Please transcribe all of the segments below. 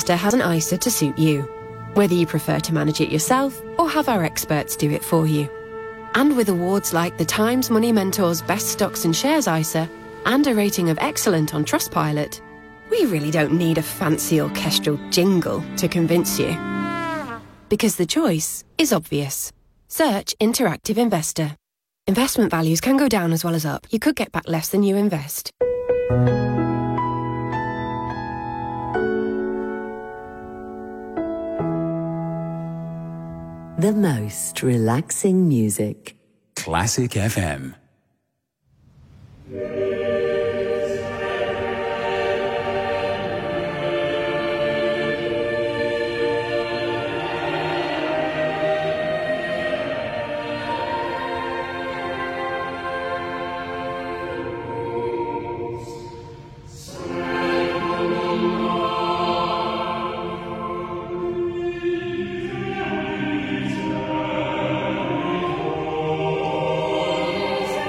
Investor has an ISA to suit you, whether you prefer to manage it yourself or have our experts do it for you. And with awards like the Times Money Mentor's Best Stocks and Shares ISA and a rating of excellent on Trustpilot, we really don't need a fancy orchestral jingle to convince you. Because the choice is obvious. Search Interactive Investor. Investment values can go down as well as up. You could get back less than you invest. The most relaxing music. Classic FM. Is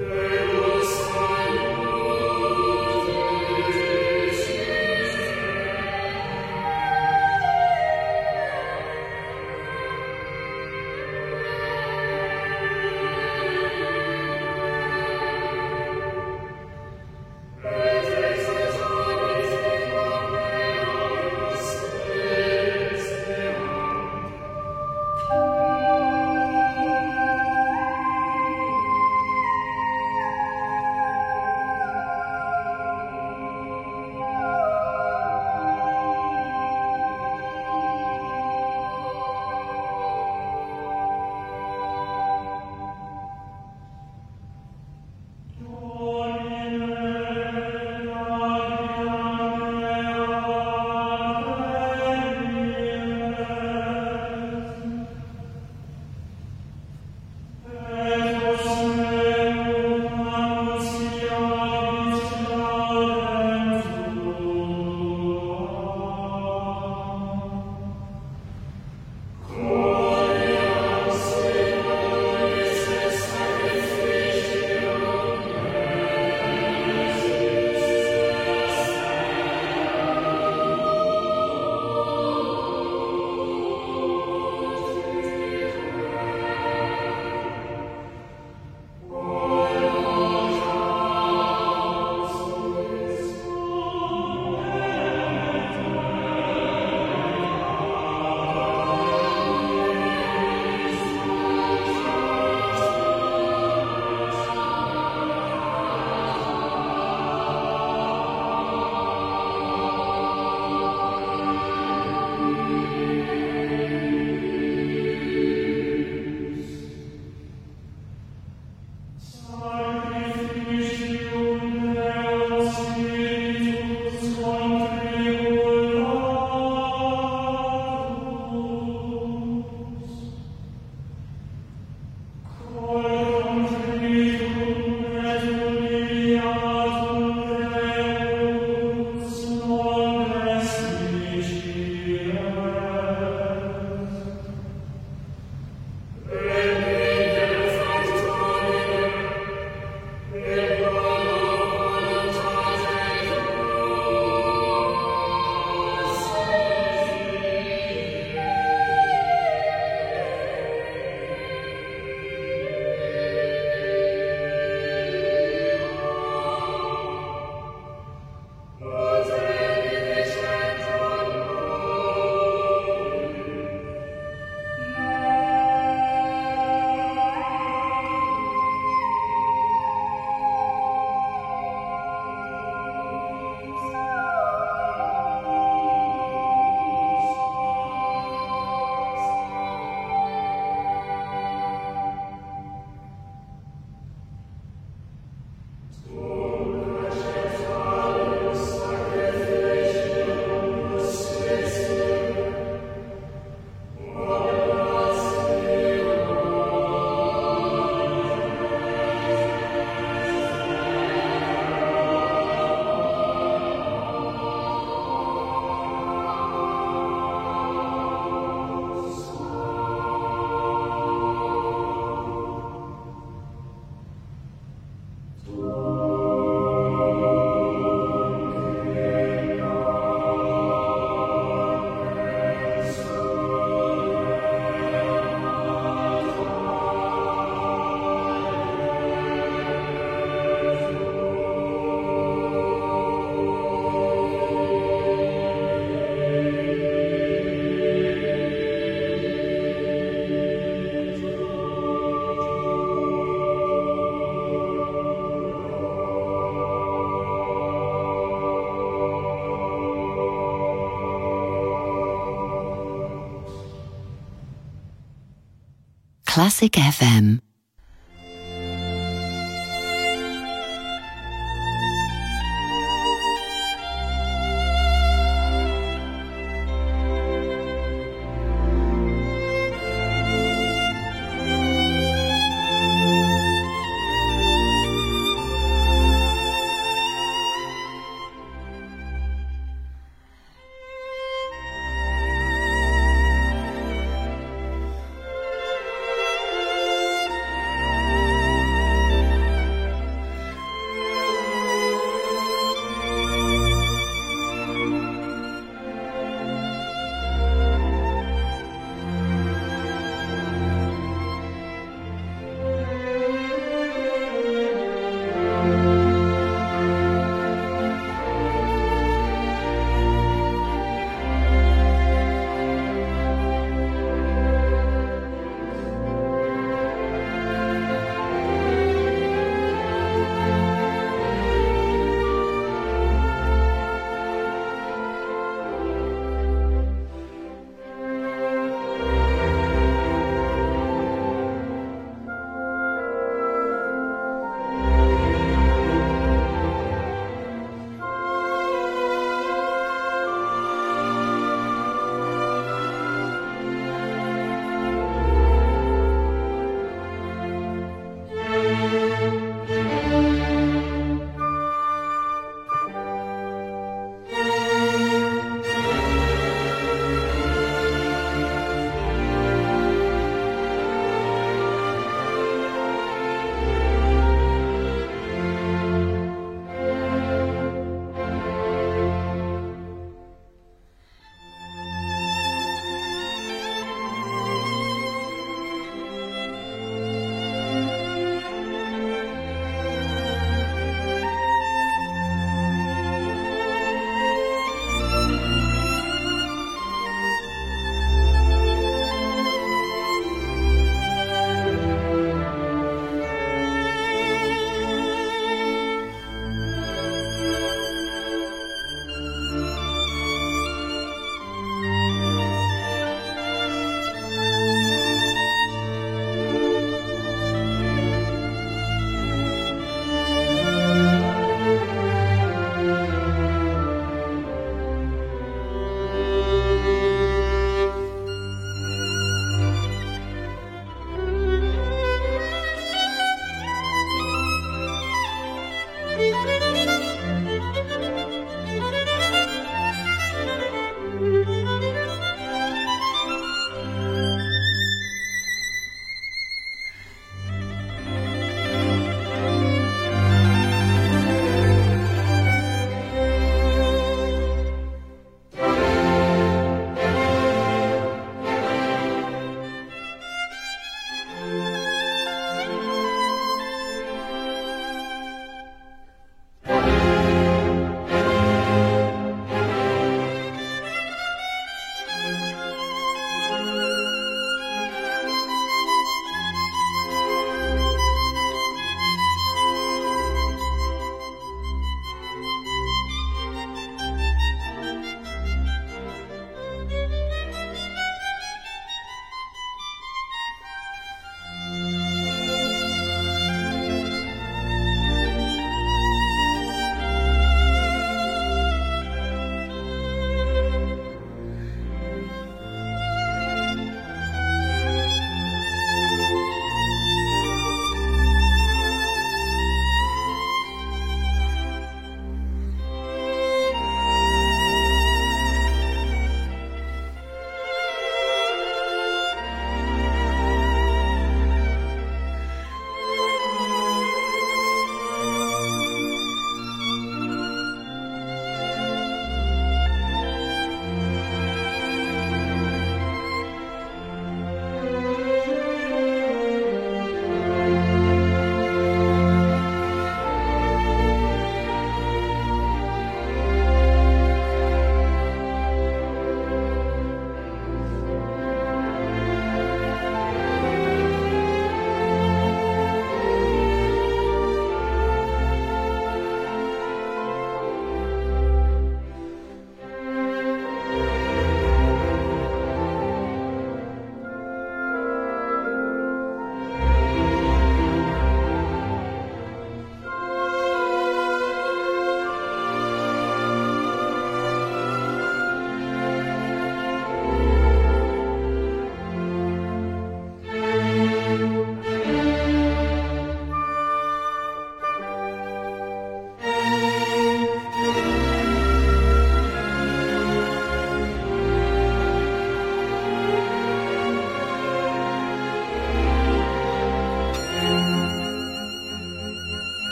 Classic FM.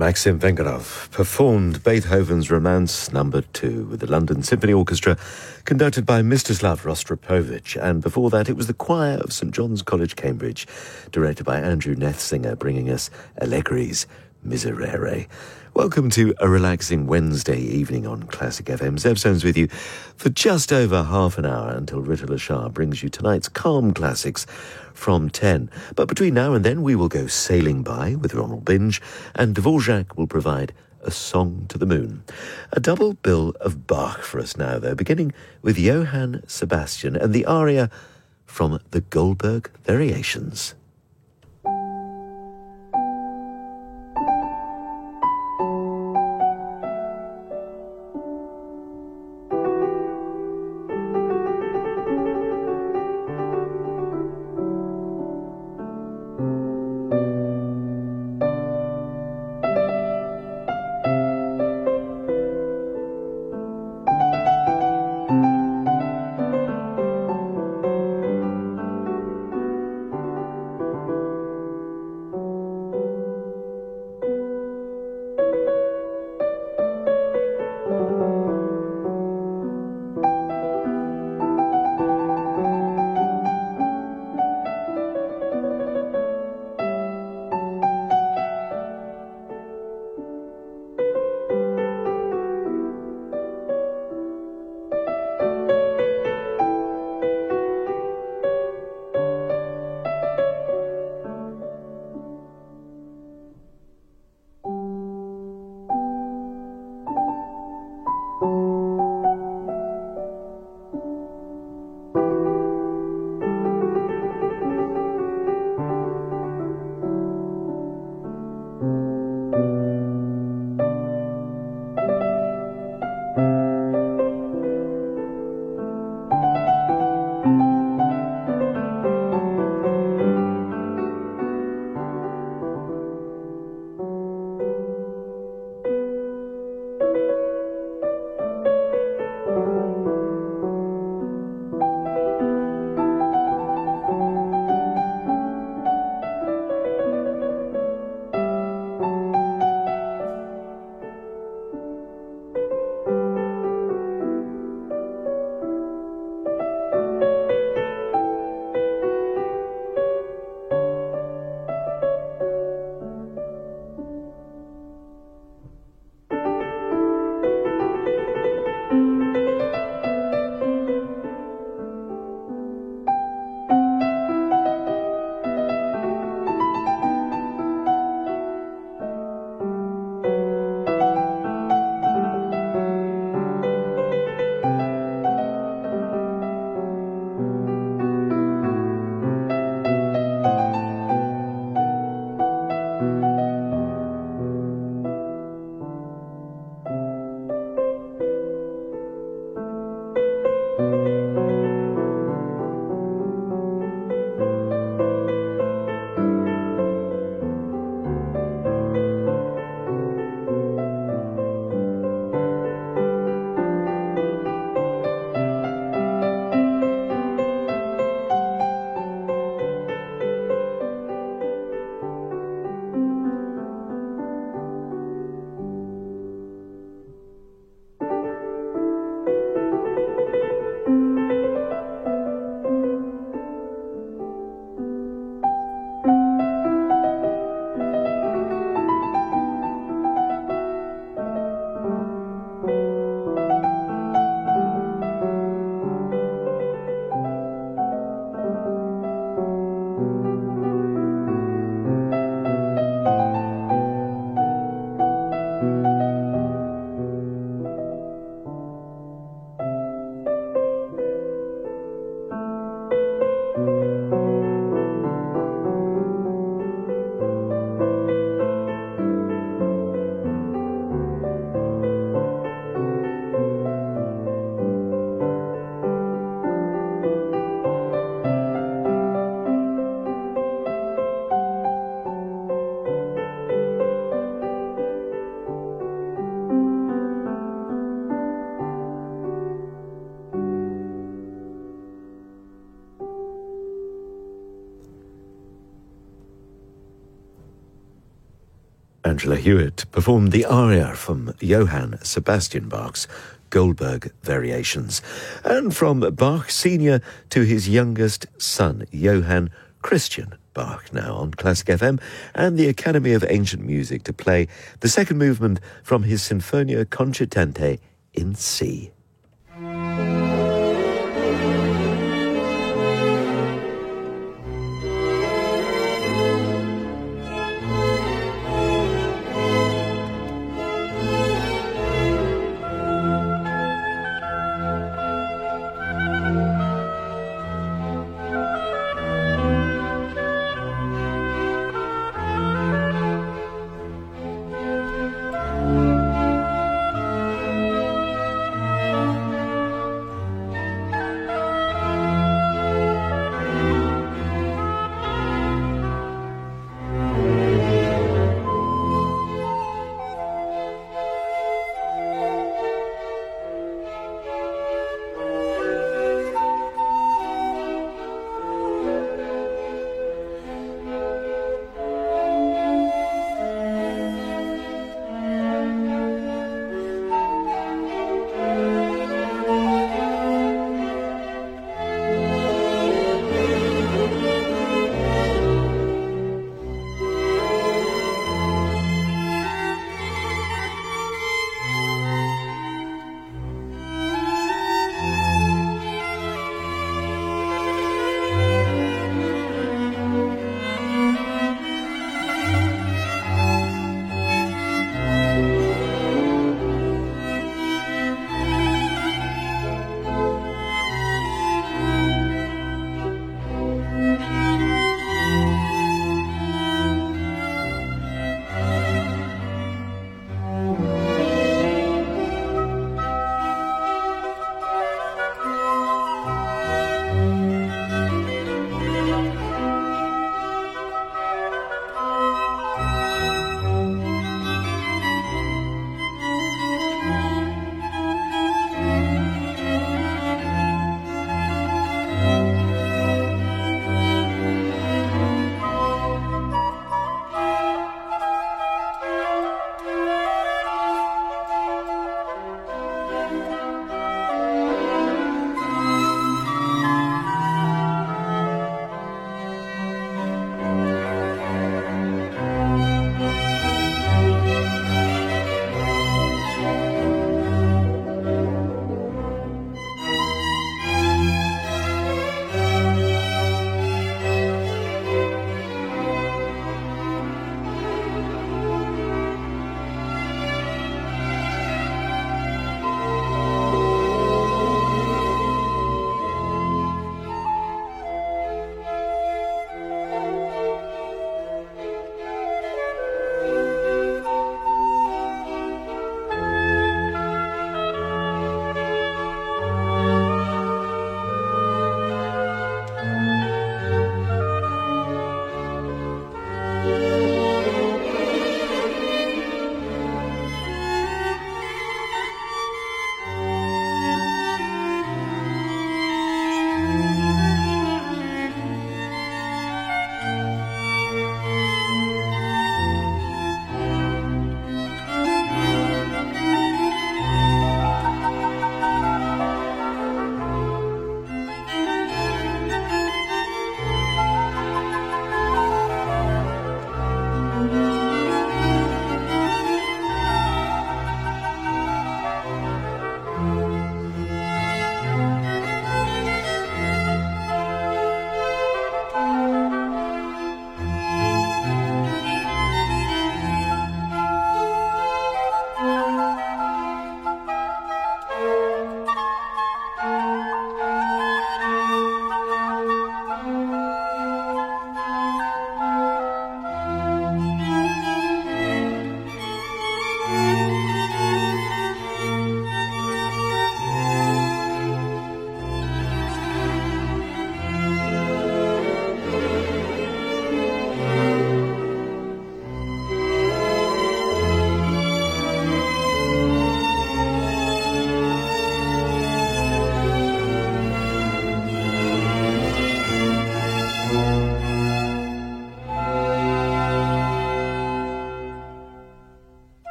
Maxim Vengerov performed Beethoven's Romance No. 2 with the London Symphony Orchestra, conducted by Mstislav Rostropovich, and before that it was the choir of St John's College, Cambridge, directed by Andrew Nethsinger, bringing us Allegri's Miserere. Welcome to a relaxing Wednesday evening on Classic FM. Zev Stones with you for just over half an hour until Rita Lashar brings you tonight's calm classics from 10. But between now and then we will go sailing by with Ronald Binge, and Dvorak will provide a song to the moon. A double bill of Bach for us now, though, beginning with Johann Sebastian and the aria from the Goldberg Variations. Angela Hewitt performed the aria from Johann Sebastian Bach's Goldberg Variations. And from Bach Sr. to his youngest son, Johann Christian Bach, now on Classic FM, and the Academy of Ancient Music to play the second movement from his Sinfonia Concertante in C.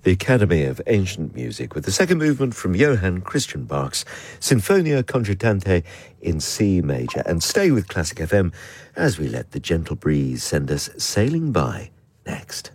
the Academy of Ancient Music, with the second movement from Johann Christian Bach's Sinfonia Concertante in C major. And stay with Classic FM as we let the gentle breeze send us sailing by next.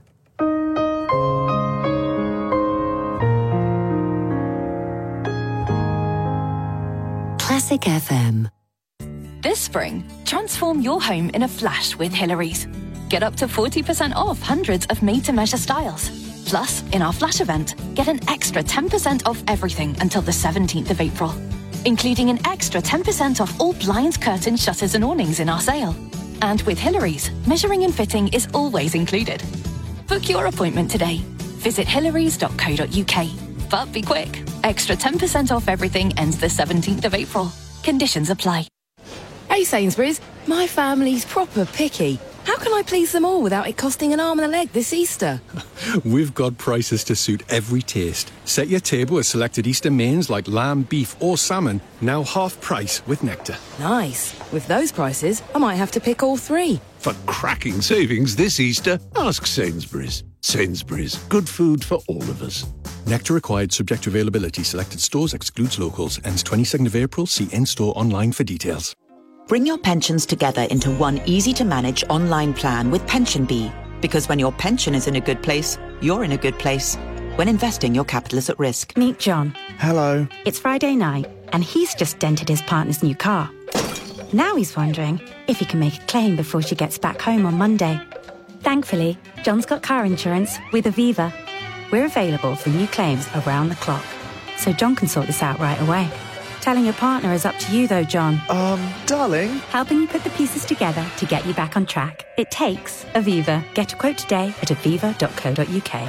Classic FM. This spring, transform your home in a flash with Hillary's. Get up to 40% off hundreds of made-to-measure styles. Plus, in our flash event, get an extra 10% off everything until the 17th of April, including an extra 10% off all blinds, curtains, shutters and awnings in our sale. And with Hillary's, measuring and fitting is always included. Book your appointment today. Visit hillarys.co.uk. But be quick. Extra 10% off everything ends the 17th of April. Conditions apply. Hey Sainsbury's, my family's proper picky. How can I please them all without it costing an arm and a leg this Easter? We've got prices to suit every taste. Set your table with selected Easter mains like lamb, beef or salmon, now half price with Nectar. Nice. With those prices, I might have to pick all three. For cracking savings this Easter, ask Sainsbury's. Sainsbury's, good food for all of us. Nectar required, subject to availability. Selected stores, excludes locals. Ends 22nd of April. See in-store online for details. Bring your pensions together into one easy-to-manage online plan with PensionBee. Because when your pension is in a good place, you're in a good place. When investing, your capital is at risk. Meet John. Hello. It's Friday night, and he's just dented his partner's new car. Now he's wondering if he can make a claim before she gets back home on Monday. Thankfully, John's got car insurance with Aviva. We're available for new claims around the clock, so John can sort this out right away. Telling your partner is up to you though, John. Darling? Helping you put the pieces together to get you back on track. It takes Aviva. Get a quote today at aviva.co.uk.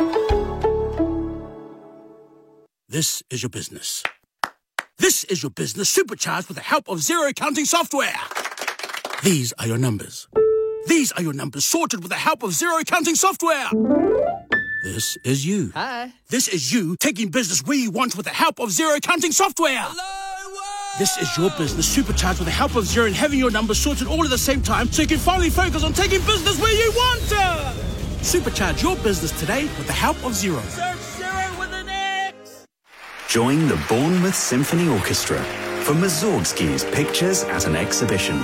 This is your business. This is your business supercharged with the help of zero counting software. These are your numbers. These are your numbers sorted with the help of zero counting software. This is you. Hi. This is you taking business where you want with the help of zero counting software. Hello. This is your business supercharged with the help of Zero and having your numbers sorted all at the same time so you can finally focus on taking business where you want to. Supercharge your business today with the help of Zero. Search Zero with an X. Join the Bournemouth Symphony Orchestra for Mussorgsky's Pictures at an Exhibition.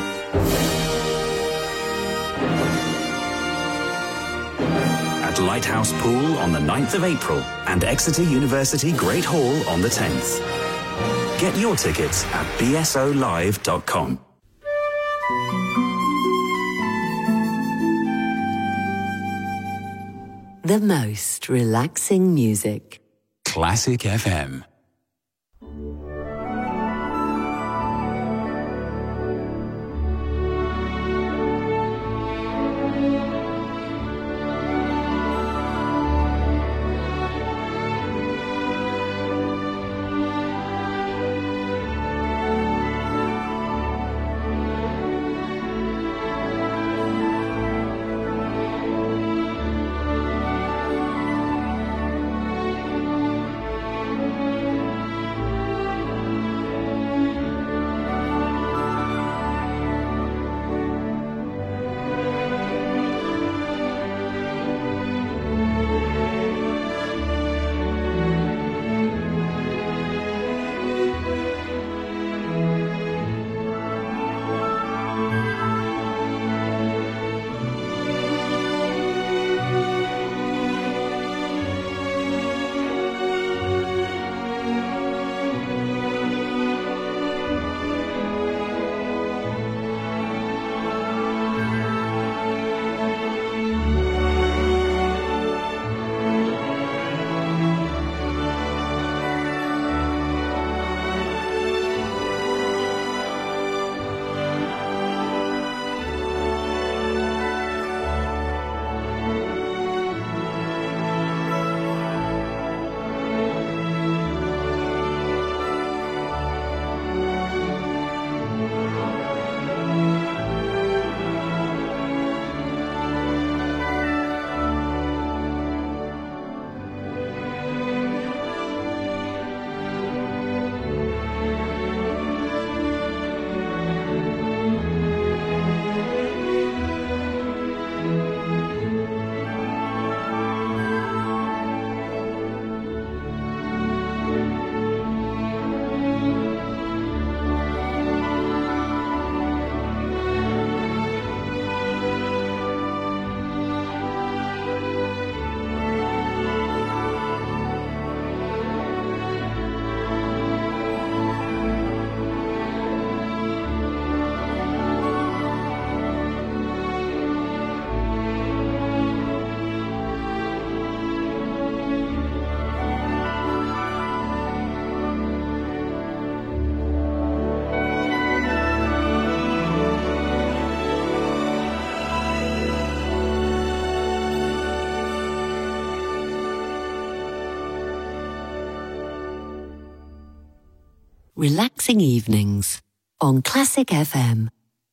At Lighthouse Pool on the 9th of April and Exeter University Great Hall on the 10th. Get your tickets at bsolive.com. The most relaxing music. Classic FM. Relaxing Evenings on Classic FM.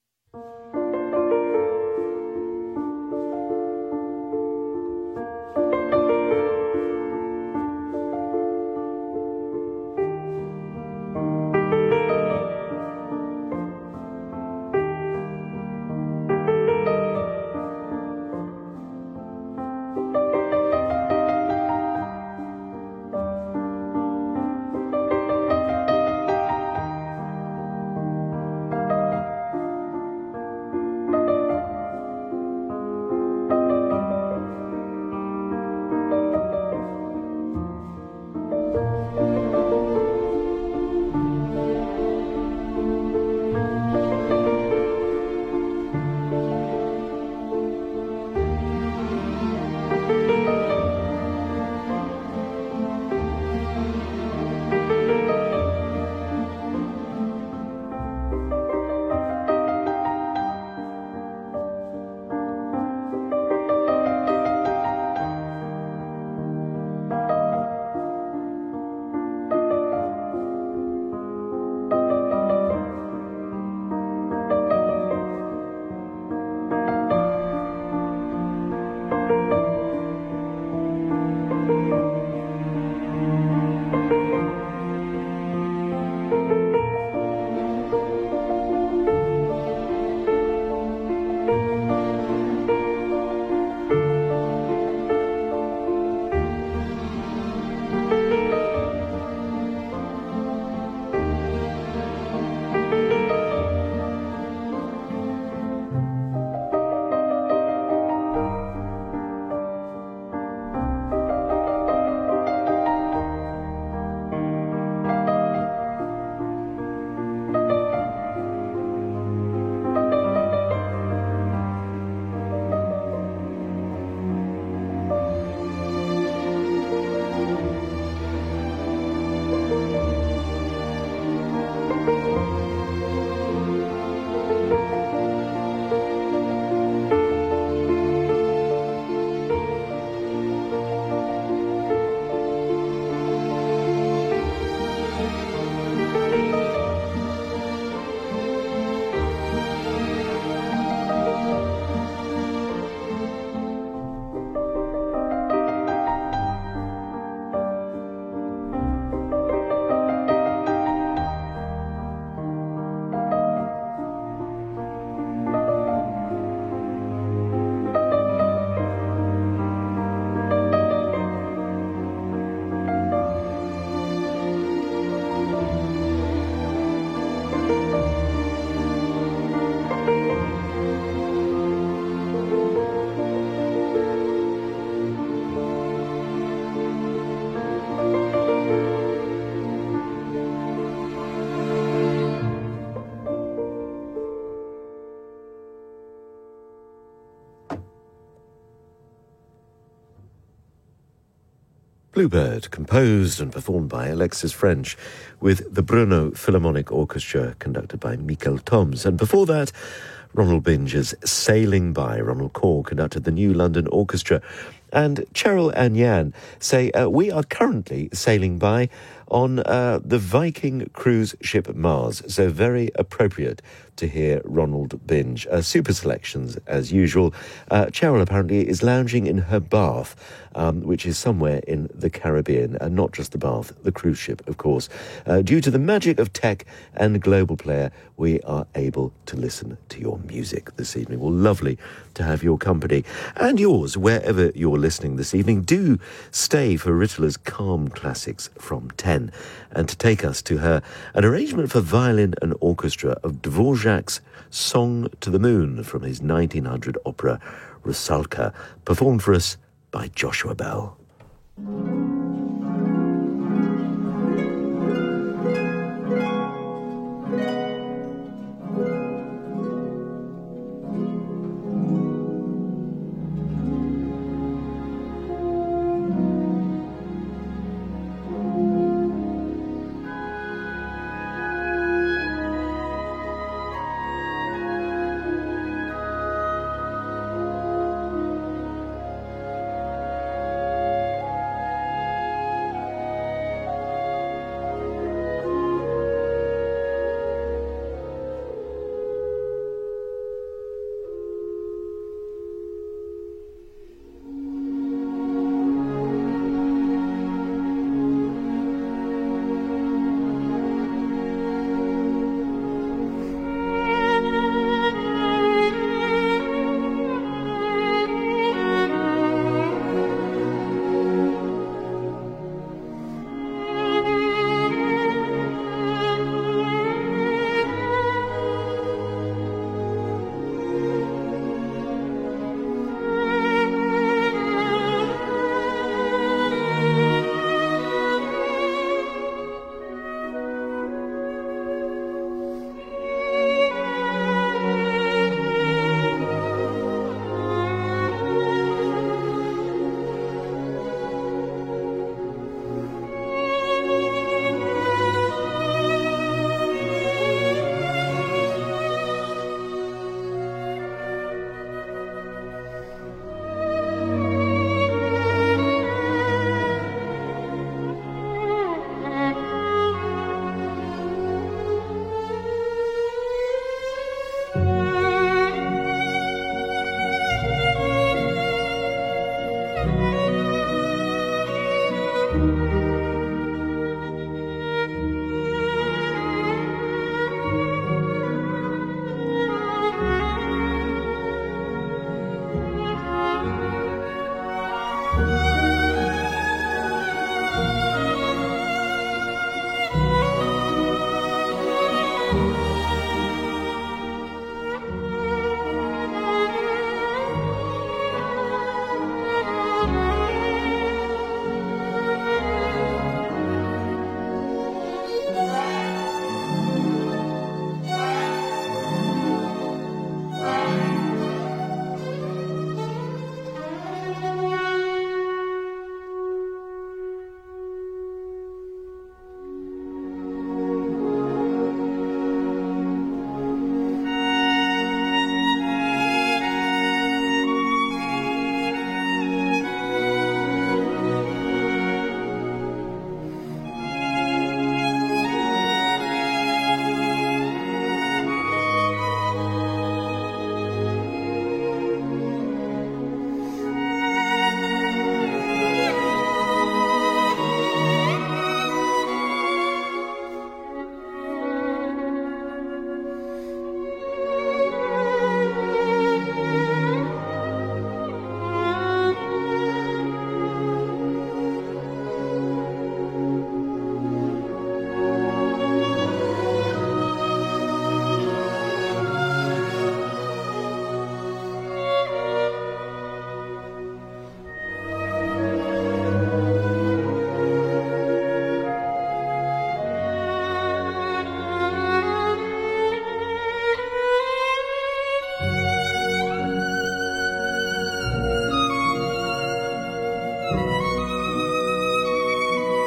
Bluebird, composed and performed by Alexis French, with the Brno Philharmonic Orchestra, conducted by Michael Toms. And before that, Ronald Binge's Sailing By. Ronald Kaw conducted the New London Orchestra. And Cheryl and Jan say, we are currently sailing by on the Viking cruise ship Mars. So very appropriate to hear Ronald Binge. Super selections, as usual. Cheryl apparently is lounging in her bath, which is somewhere in the Caribbean, and not just the bath, the cruise ship, of course. Due to the magic of tech and Global Player, we are able to listen to your music this evening. Well, lovely to have your company and yours wherever you're listening this evening. Do stay for Ritola's Calm Classics from 10, and to take us to her, an arrangement for violin and orchestra of Dvorak's Song to the Moon from his 1900 opera Rusalka, performed for us by Joshua Bell.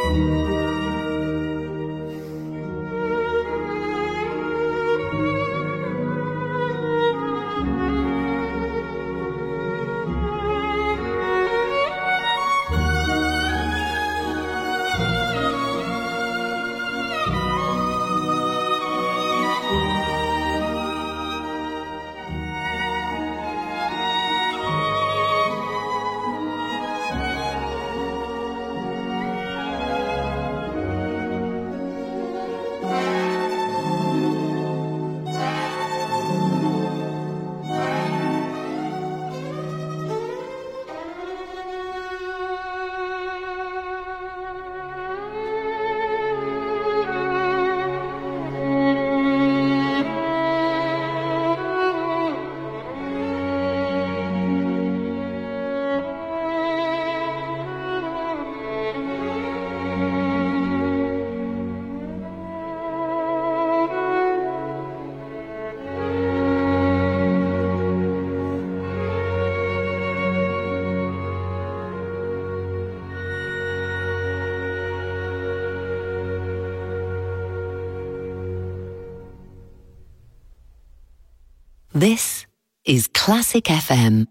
This is Classic FM.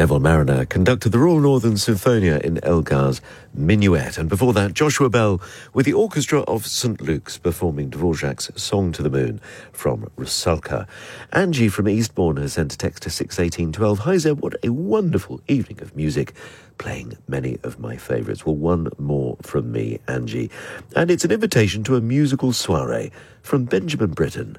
Neville Mariner conducted the Royal Northern Symphonia in Elgar's Minuet. And before that, Joshua Bell with the Orchestra of St. Luke's performing Dvorak's Song to the Moon from Rusalka. Angie from Eastbourne has sent a text to 61812. Hi Zeb, what a wonderful evening of music, playing many of my favourites. Well, one more from me, Angie. And it's an invitation to a musical soiree from Benjamin Britten.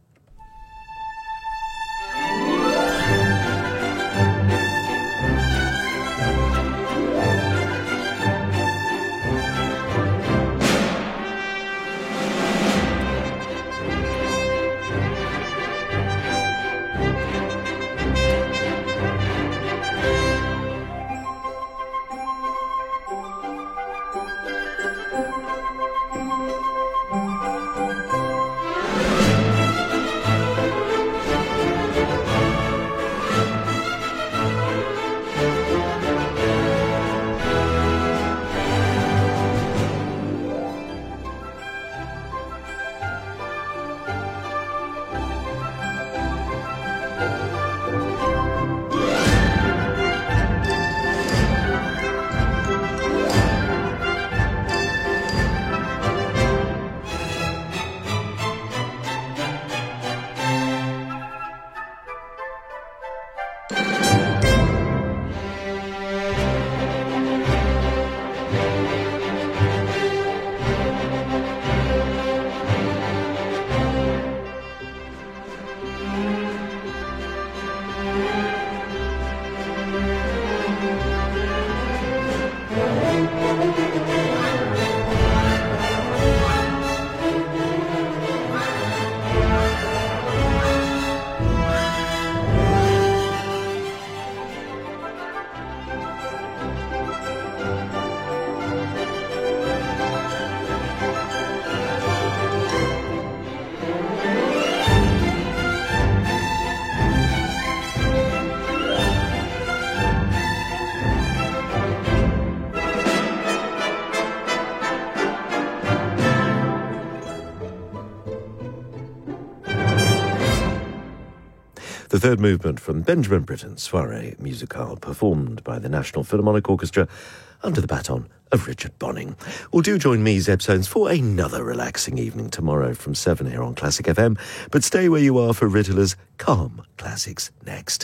The third movement from Benjamin Britten's Soirée Musicale, performed by the National Philharmonic Orchestra under the baton of Richard Bonning. Well, do join me, Zeb Soanes, for another relaxing evening tomorrow from 7 here on Classic FM. But stay where you are for Riddler's Calm Classics next.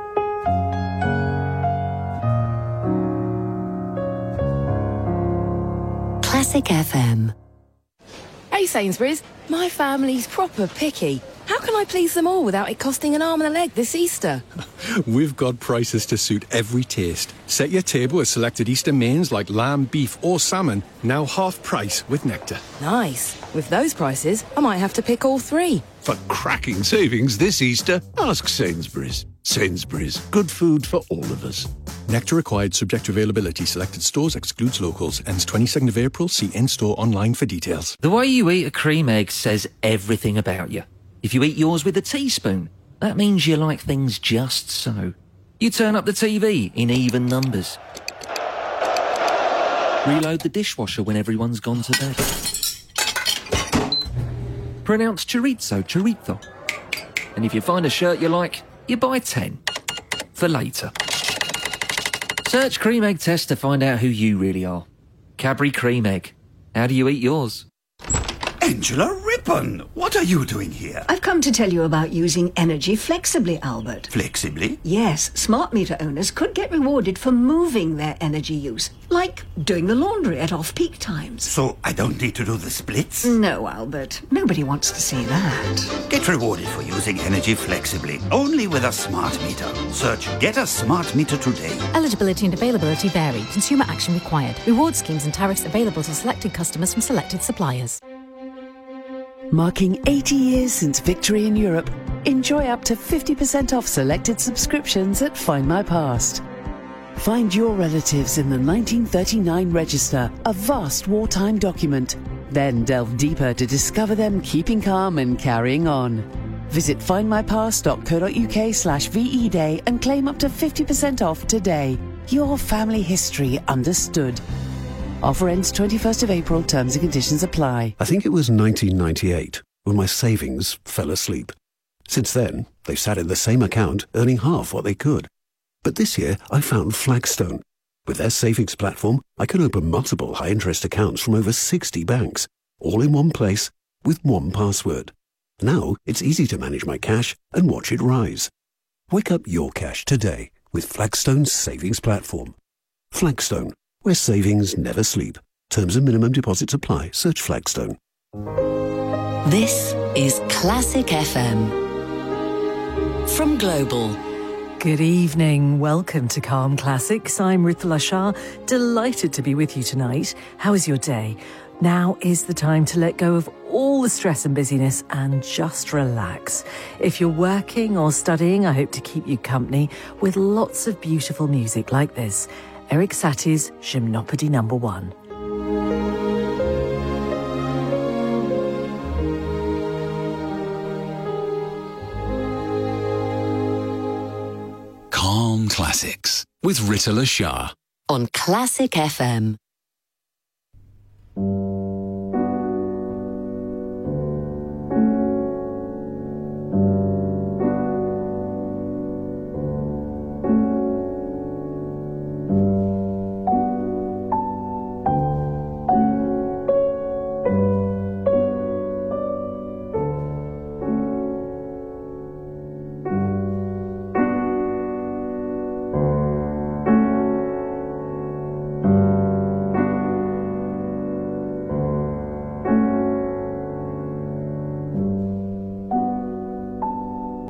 Classic FM. Hey Sainsbury's, my family's proper picky. How can I please them all without it costing an arm and a leg this Easter? We've got prices to suit every taste. Set your table with selected Easter mains like lamb, beef or salmon, now half price with Nectar. Nice. With those prices, I might have to pick all three. For cracking savings this Easter, ask Sainsbury's. Sainsbury's, good food for all of us. Nectar required, subject to availability. Selected stores, excludes locals. Ends 22nd of April. See in-store online for details. The way you eat a cream egg says everything about you. If you eat yours with a teaspoon, that means you like things just so. You turn up the TV in even numbers. Reload the dishwasher when everyone's gone to bed. Pronounce chorizo, chorizo. And if you find a shirt you like, you buy 10. For later. Search Cream Egg Test to find out who you really are. Cadbury Cream Egg. How do you eat yours? Angela Rippon, what are you doing here? I've come to tell you about using energy flexibly, Albert. Flexibly? Yes, smart meter owners could get rewarded for moving their energy use, like doing the laundry at off-peak times. So I don't need to do the splits? No, Albert. Nobody wants to see that. Get rewarded for using energy flexibly, only with a smart meter. Search Get a Smart Meter today. Eligibility and availability vary. Consumer action required. Reward schemes and tariffs available to selected customers from selected suppliers. Marking 80 years since victory in Europe, enjoy up to 50% off selected subscriptions at Find My Past. Find your relatives in the 1939 Register, a vast wartime document. Then delve deeper to discover them keeping calm and carrying on. Visit findmypast.co.uk/VE Day and claim up to 50% off today. Your family history understood. Offer ends 21st of April. Terms and conditions apply. I think it was 1998 when my savings fell asleep. Since then, they've sat in the same account, earning half what they could. But this year I found Flagstone. With their savings platform, I can open multiple high-interest accounts from over 60 banks, all in one place, with one password. Now it's easy to manage my cash and watch it rise. Wake up your cash today with Flagstone's savings platform. Flagstone, where savings never sleep. Terms and minimum deposits apply. Search Flagstone. This is Classic FM. From Global. Good evening. Welcome to Calm Classics. I'm Rithala Shah. Delighted to be with you tonight. How is your day? Now is the time to let go of all the stress and busyness and just relax. If you're working or studying, I hope to keep you company with lots of beautiful music like this. Eric Satie's Gymnopédie No. 1. Calm Classics with Rithala Shah On Classic FM.